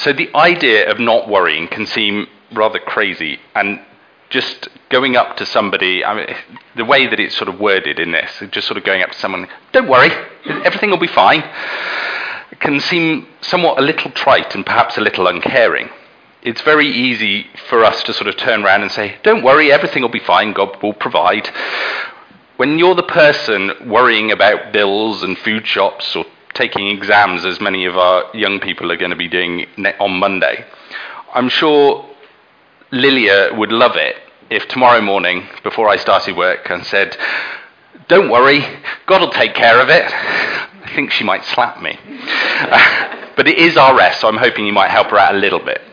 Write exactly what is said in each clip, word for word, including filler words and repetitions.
So the idea of not worrying can seem rather crazy, and just going up to somebody, I mean, the way that it's sort of worded in this, just sort of going up to someone, don't worry, everything will be fine, can seem somewhat a little trite and perhaps a little uncaring. It's very easy for us to sort of turn around and say, don't worry, everything will be fine, God will provide. When you're the person worrying about bills and food shops or taking exams, as many of our young people are going to be doing on Monday, I'm sure Lilia would love it if tomorrow morning, before I started work, and said, don't worry, God will take care of it. I think she might slap me. Uh, but it is R S, so I'm hoping you might help her out a little bit.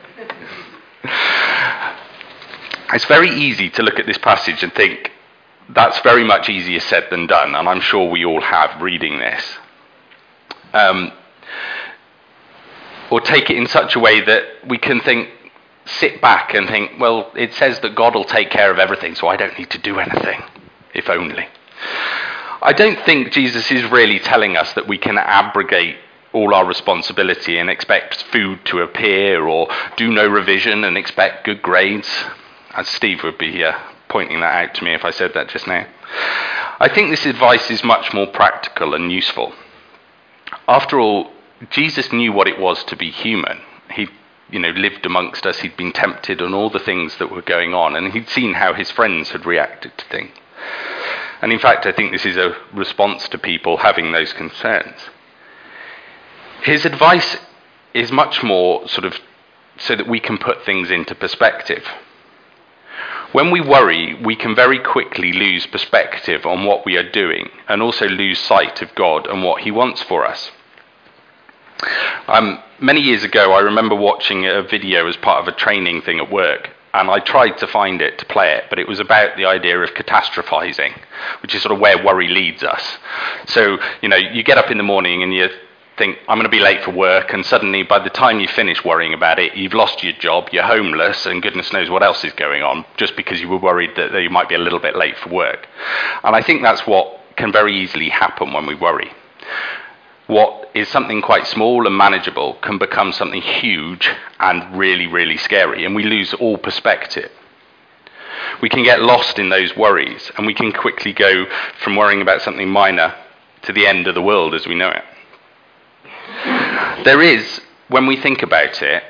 It's very easy to look at this passage and think, that's very much easier said than done, and I'm sure we all have reading this. Um, or take it in such a way that we can think, sit back and think, well, it says that God will take care of everything, so I don't need to do anything, if only. I don't think Jesus is really telling us that we can abrogate all our responsibility and expect food to appear, or do no revision and expect good grades, as Steve would be here pointing that out to me if I said that just now. I think this advice is much more practical and useful. After all, Jesus knew what it was to be human. He you know, lived amongst us, he'd been tempted on all the things that were going on, and he'd seen how his friends had reacted to things. And in fact, I think this is a response to people having those concerns. His advice is much more sort of so that we can put things into perspective. When we worry, we can very quickly lose perspective on what we are doing, and also lose sight of God and what he wants for us. Um, many years ago, I remember watching a video as part of a training thing at work, and I tried to find it to play it, but it was about the idea of catastrophizing, which is sort of where worry leads us. So, you know, you get up in the morning and you think, I'm going to be late for work, and suddenly by the time you finish worrying about it, you've lost your job, you're homeless, and goodness knows what else is going on, just because you were worried that you might be a little bit late for work. And I think that's what can very easily happen when we worry. What is something quite small and manageable can become something huge and really, really scary, and we lose all perspective. We can get lost in those worries, and we can quickly go from worrying about something minor to the end of the world as we know it. There is, when we think about it,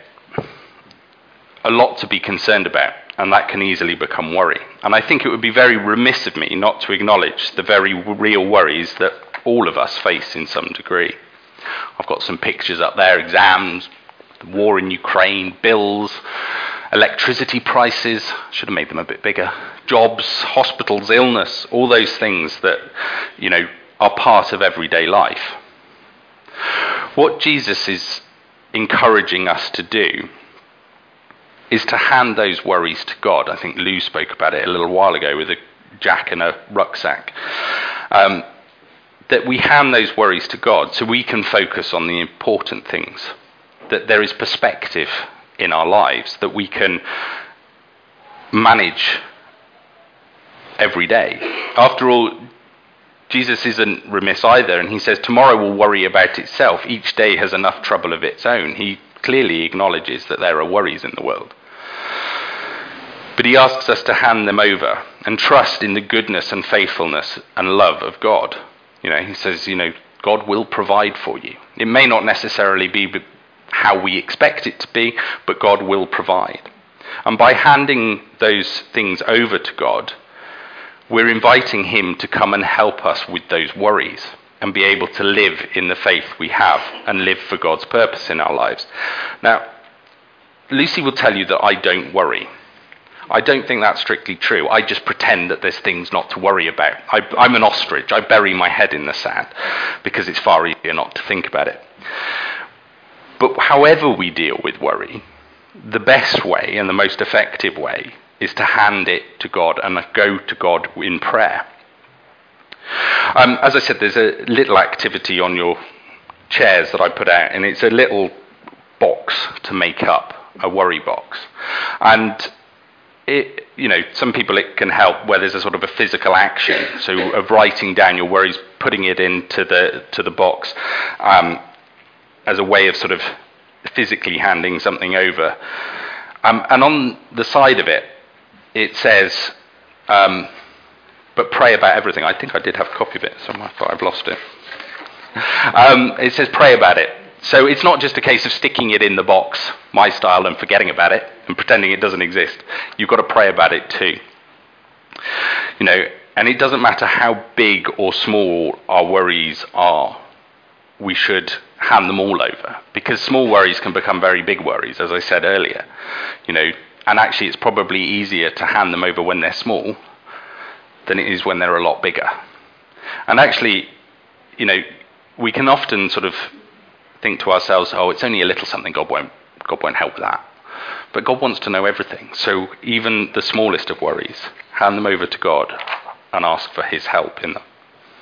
a lot to be concerned about, and that can easily become worry. And I think it would be very remiss of me not to acknowledge the very real worries that all of us face in some degree. I've got some pictures up there, exams, the war in Ukraine, bills, electricity prices, should have made them a bit bigger, jobs, hospitals, illness, all those things that, you know, are part of everyday life. What Jesus is encouraging us to do is to hand those worries to God. I think Lou spoke about it a little while ago with a jack and a rucksack. Um, that we hand those worries to God so we can focus on the important things, that there is perspective in our lives, that we can manage every day. After all, Jesus isn't remiss either, and he says tomorrow will worry about itself. Each day has enough trouble of its own. He clearly acknowledges that there are worries in the world. But he asks us to hand them over and trust in the goodness and faithfulness and love of God. You know, he says, you know, God will provide for you. It may not necessarily be how we expect it to be, but God will provide. And by handing those things over to God, we're inviting him to come and help us with those worries and be able to live in the faith we have and live for God's purpose in our lives. Now, Lucy will tell you that I don't worry. I don't think that's strictly true. I just pretend that there's things not to worry about. I, I'm an ostrich. I bury my head in the sand because it's far easier not to think about it. But however we deal with worry, the best way and the most effective way is to hand it to God and go to God in prayer. Um, as I said, there's a little activity on your chairs that I put out, and it's a little box to make up, a worry box. And it, you know, some people it can help where there's a sort of a physical action, so of writing down your worries, putting it into the to the box um, as a way of sort of physically handing something over. Um, and on the side of it, it says, um, but pray about everything. I think I did have a copy of it somewhere, but I've lost it. Um, it says pray about it. So it's not just a case of sticking it in the box, my style, and forgetting about it and pretending it doesn't exist. You've got to pray about it too. You know, and it doesn't matter how big or small our worries are, we should hand them all over, because small worries can become very big worries, as I said earlier. You know, and actually it's probably easier to hand them over when they're small than it is when they're a lot bigger. And actually, you know, we can often sort of think to ourselves, oh, it's only a little something, God won't, God won't help with that. But God wants to know everything. So even the smallest of worries, hand them over to God and ask for his help in them.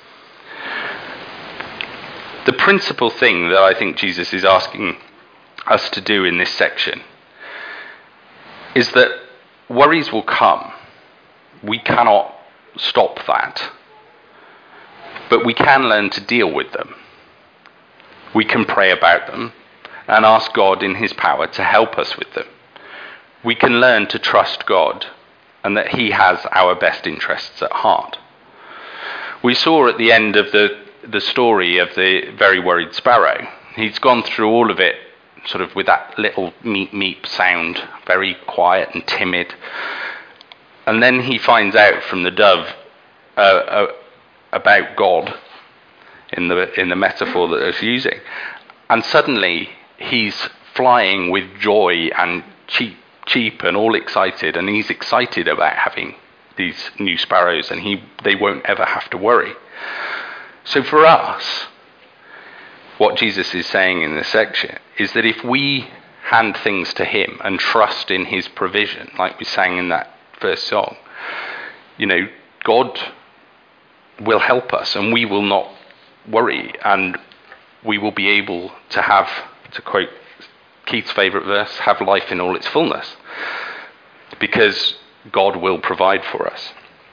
The principal thing that I think Jesus is asking us to do in this section is that worries will come. We cannot stop that. But we can learn to deal with them. We can pray about them and ask God in his power to help us with them. We can learn to trust God and that he has our best interests at heart. We saw at the end of the, the story of the very worried sparrow, he's gone through all of it sort of with that little meep meep sound, very quiet and timid. And then he finds out from the dove uh, uh, about God in the in the metaphor that it's using. And suddenly he's flying with joy and cheap, cheap and all excited, and he's excited about having these new sparrows, and he they won't ever have to worry. So for us, what Jesus is saying in this section is that if we hand things to him and trust in his provision, like we sang in that first song, you know, God will help us and we will not worry, and we will be able to have, to quote Keith's favourite verse, have life in all its fullness, because God will provide for us.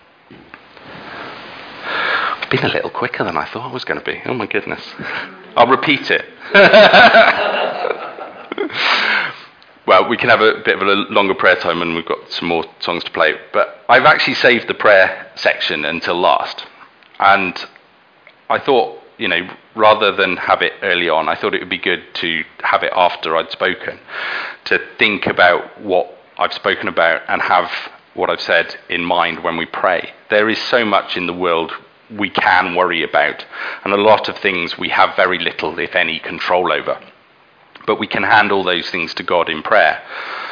I've been a little quicker than I thought I was going to be. Oh my goodness. I'll repeat it. Well, we can have a bit of a longer prayer time and we've got some more songs to play. But I've actually saved the prayer section until last. And I thought, you know, rather than have it early on, I thought it would be good to have it after I'd spoken, to think about what I've spoken about and have what I've said in mind when we pray. There is so much in the world we can worry about, and a lot of things we have very little, if any, control over. But we can hand all those things to God in prayer.